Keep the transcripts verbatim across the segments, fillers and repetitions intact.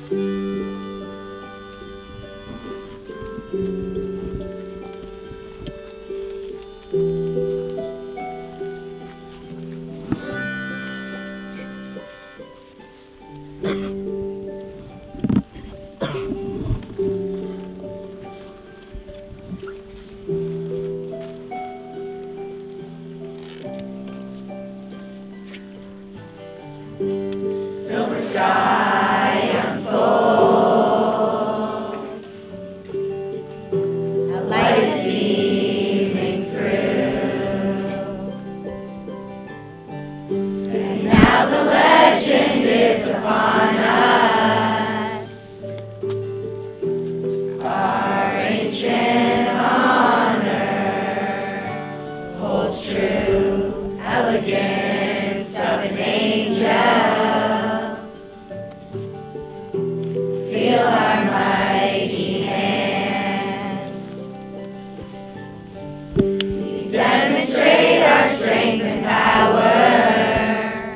Silver sky unfolds, a light is beaming through, and now the legend is upon us, our ancient honor holds true, elegance of an angel. Feel our mighty hand. We demonstrate our strength and power.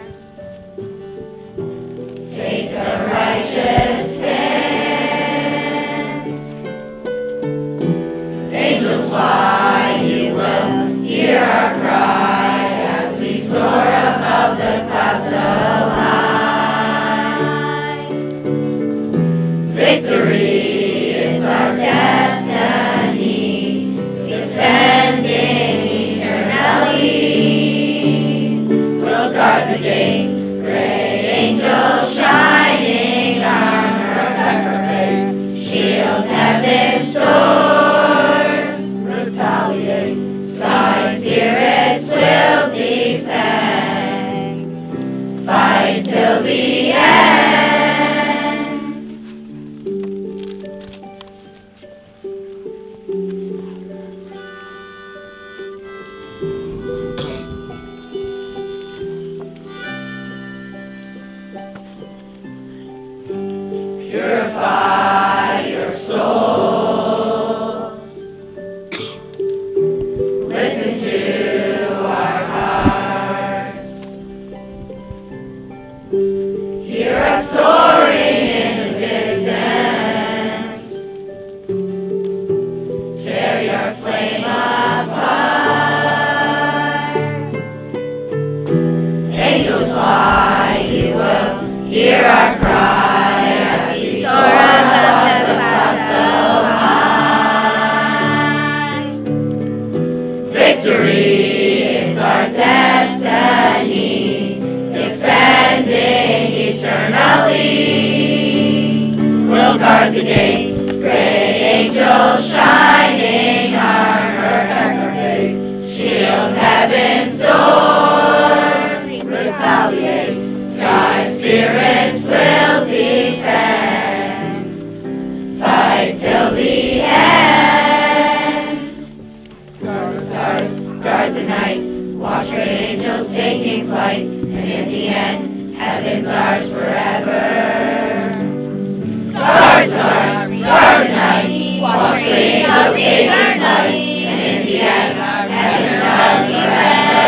Take a righteous stand. Angels fly, you will hear our cry as we soar above the clouds so high. Victory is our destiny, defending eternally. We'll guard the gates, gray angels shining, armor protect our faith, shield heaven's doors, retaliate, sky spirits will defend, fight till the end. Purify your soul. Listen to our hearts. Hear us soaring in the distance. Tear your flame apart. Angels fly, you will hear our cry. Soar above the clouds so high. Victory is our destiny, defending eternally. We'll guard the gates, gray angels shining, armor protect our faith, shield heaven's doors, retaliate, sky spirits will defend, fight till the end. Guard the stars, guard the night, watch great angels taking flight, and in the end, heaven's ours forever. Guard the stars, guard the night, watch great angels taking flight, and in the end, heaven's ours forever.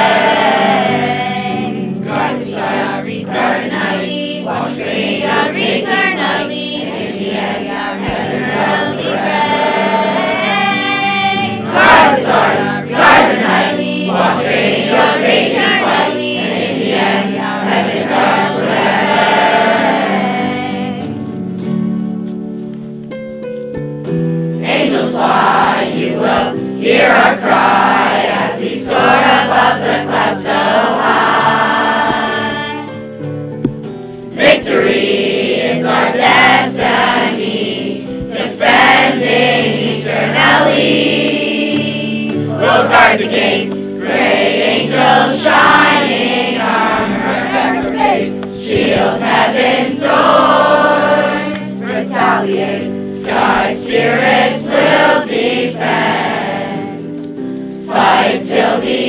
Guard the stars, guard the night, watch great angels taking flight, and in the end, heaven's ours forever. Guard the stars, guard the night, watch great angels taking flight, and in the end, heaven's ours forever. Angels fly, you will hear our cry as we soar above the clouds so high. Victory is our destiny, defending eternally. We'll guard the gates, gray angels shining, armor protect our faith, shield heaven's doors, retaliate, sky spirits will defend, fight till the